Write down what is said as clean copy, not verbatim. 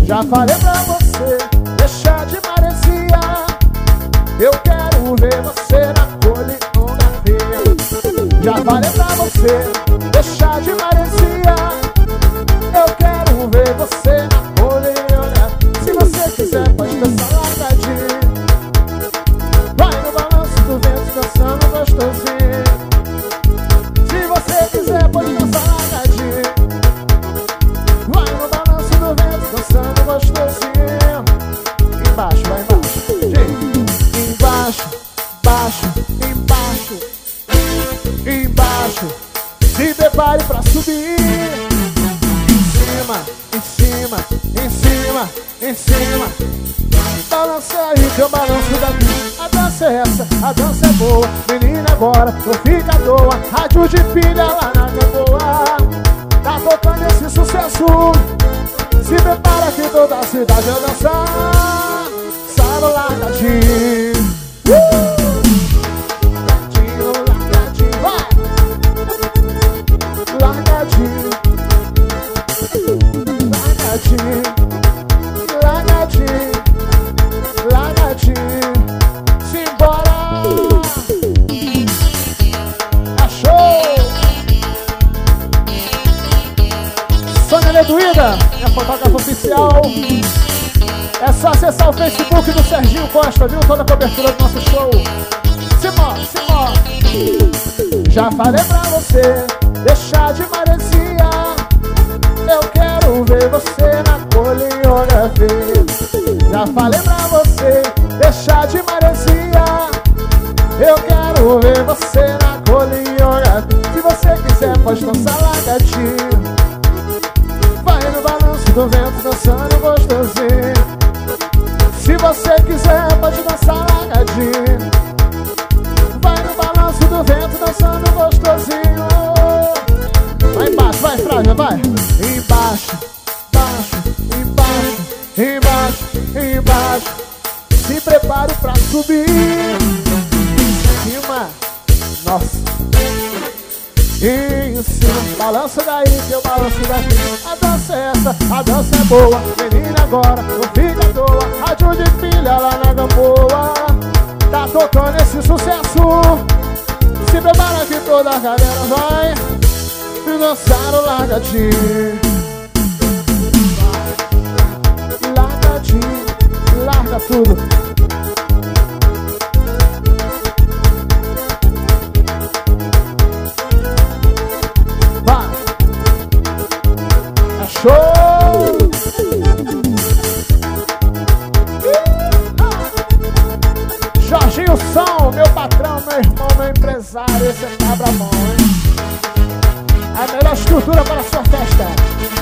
Já falei pra você, deixa de maresia. Eu quero ver você na coreografia. Já falei pra você, deixa de maresia. Eu quero ver você na coreografia. Se você quiser, pode dançar largadinho. Vai no balanço do vento, dançando gostosinho. Se você quiser, pode dançar largadinho. Vai no balanço do vento, dançando gostosinho. Embaixo, vai embaixo. Embaixo, baixo, embaixo, embaixo. Se prepare pra subir. Em cima, em cima, em cima. Balança aí que eu balanço daqui. A dança é essa, a dança é boa. Menina agora, não fica à toa. Rádio de pilha lá na Gamboa. Tá tocando esse sucesso. Se prepara que toda a cidade vai dançar. Sabe largadinho. Largadinho, largadinho, vai. Largadinho. Largadinho, largadinho, largadinho. Simbora! Achou! Sônia Leduída, minha fotógrafa oficial. É só acessar o Facebook do Serginho Costa, viu? Toda a cobertura do nosso show. Simbora, simbora! Já falei pra você, deixar de maresia. Eu quero ver você na coreografia. Já falei pra você, deixar de maresia. Eu quero ver você na coreografia. Se você quiser, pode dançar largadinho. Vai no balanço do vento, dançando gostosinho. Se você quiser, pode dançar largadinho. Vai no balanço do vento, dançando gostosinho. Vai embaixo, vai frágil, vai. Embaixo, baixo, embaixo, embaixo, embaixo. Se prepare pra subir. Em cima, nossa. Em cima, balança daí que eu balanço daqui. A dança é essa, a dança é boa. Menina agora, não fica à toa. Rádio de pilha lá na Gamboa. Tá tocando esse sucesso. Se prepara que toda a galera vai e dançar o largadinho. Largadinho, larga tudo. Vai. Achou! Jorginho Som, meu patrão, meu irmão, meu empresário. Esse é cabra bom, hein? A melhor estrutura para a sua festa.